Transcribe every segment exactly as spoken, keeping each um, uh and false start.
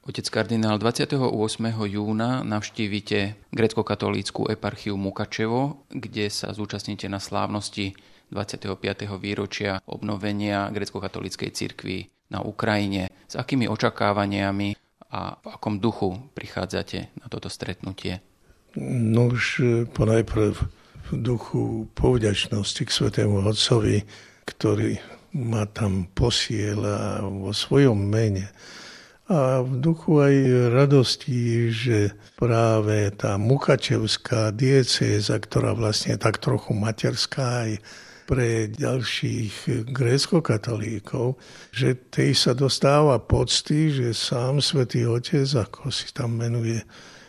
Otec kardinál, dvadsiateho ôsmeho júna navštívite grécko-katolícku eparchiu Mukačevo, kde sa zúčastníte na slávnosti dvadsiateho piateho výročia obnovenia grécko-katolíckej cirkvi na Ukrajine. S akými očakávaniami a v akom duchu prichádzate na toto stretnutie? No už ponajprv v duchu povďačnosti k Svätému Otcovi, ktorý ma tam posiela vo svojom mene. A v duchu aj radosti, že práve tá mukačevská diecéza, ktorá vlastne tak trochu materská aj pre ďalších grécko-katolíkov, že tej sa dostáva pocty, že sám Svätý Otec, ako si tam menuje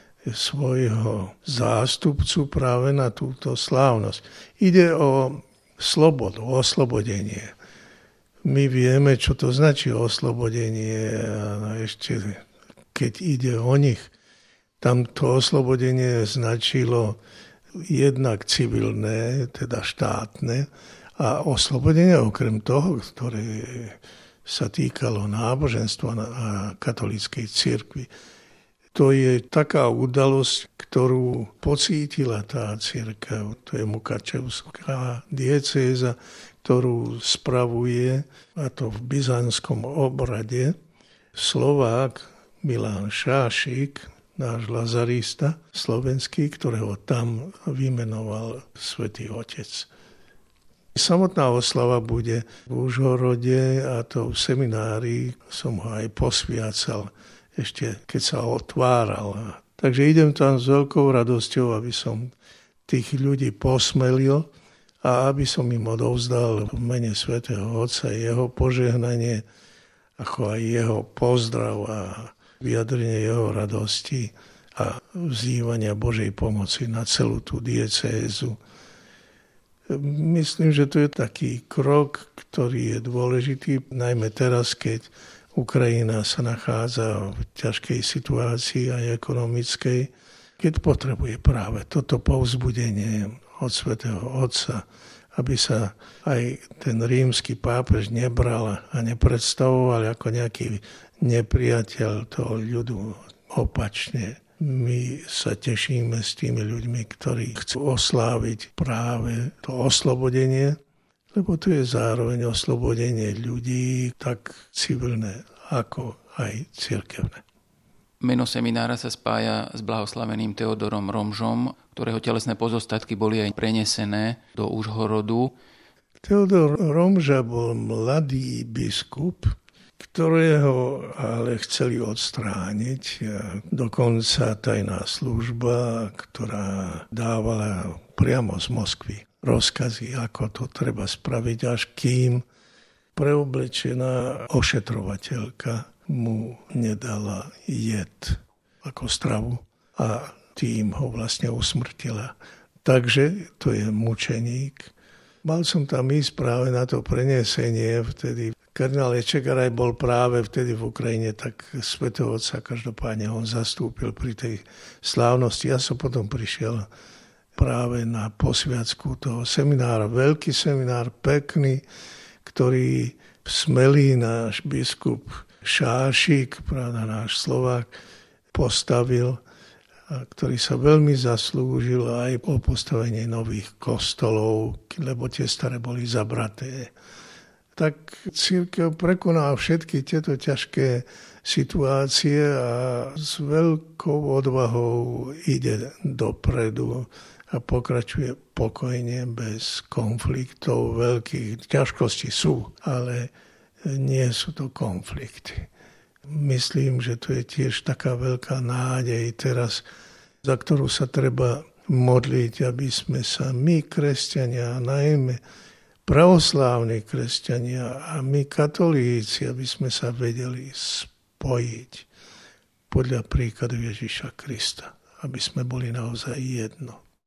svojho zástupcu práve na túto slávnosť. Ide o slobodu, o oslobodenie. My vieme, čo to značí oslobodenie a ešte keď ide o nich, tam to oslobodenie značilo jednak civilné, teda štátne a oslobodenie okrem toho, ktoré sa týkalo náboženstva a katolíckej cirkvi. To je taká udalosť, ktorú pocítila tá cirkev. To je mukačevská diecéza, ktorú spravuje, a to v byzantskom obrade, Slovák Milan Šášik, náš lazarista slovenský, ktorého tam vymenoval Svätý Otec. Samotná oslava bude v Užhorode, a to v seminárii som ho aj posviacal, ešte keď sa otváral. Takže idem tam s veľkou radosťou, aby som tých ľudí posmelil a aby som im odovzdal v mene Svätého Otca jeho požehnanie, ako aj jeho pozdrav a vyjadrenie jeho radosti a vzývania Božej pomoci na celú tú diecézu. Myslím, že to je taký krok, ktorý je dôležitý, najmä teraz, keď Ukrajina sa nachádza v ťažkej situácii aj ekonomickej, keď potrebuje práve toto povzbudenie od Svätého Otca, aby sa aj ten rímsky pápež nebral a nepredstavoval ako nejaký nepriateľ toho ľudu. Opačne, my sa tešíme s tými ľuďmi, ktorí chcú osláviť práve to oslobodenie, lebo to je zároveň oslobodenie ľudí, tak civilné ako aj cirkevné. Meno seminára sa spája s blahoslaveným Teodorom Romžom, ktorého telesné pozostatky boli aj prenesené do Užhorodu. Teodor Romža bol mladý biskup, ktorého ale chceli odstrániť. Dokonca tajná služba, ktorá dávala priamo z Moskvy rozkazy, ako to treba spraviť, až kým preoblečená ošetrovateľka mu nedala jed ako stravu a tým ho vlastne usmrtila. Takže to je mučeník. Mal som tam ísť práve na to prenesenie vtedy. Kardinál Ečegaraj bol práve vtedy v Ukrajine, tak Svätého Otca každopádne on zastúpil pri tej slávnosti. Ja som potom prišiel práve na posviacku toho seminára. Veľký seminár, pekný, ktorý smelý náš biskup Šášik, pravda, náš Slovák, postavil, a ktorý sa veľmi zaslúžil aj o postavenie nových kostolov, lebo tie staré boli zabraté. Tak cirkev prekoná všetky tieto ťažké situácie a s veľkou odvahou ide dopredu a pokračuje pokojne, bez konfliktov. Veľkých ťažkosti sú, ale nie sú to konflikty. Myslím, že to je tiež taká veľká nádej teraz, za ktorú sa treba modliť, aby sme sa my, kresťania, najmä pravoslávni kresťania a my, katolíci, aby sme sa vedeli spojiť podľa príkladu Ježiša Krista, aby sme boli naozaj jedno.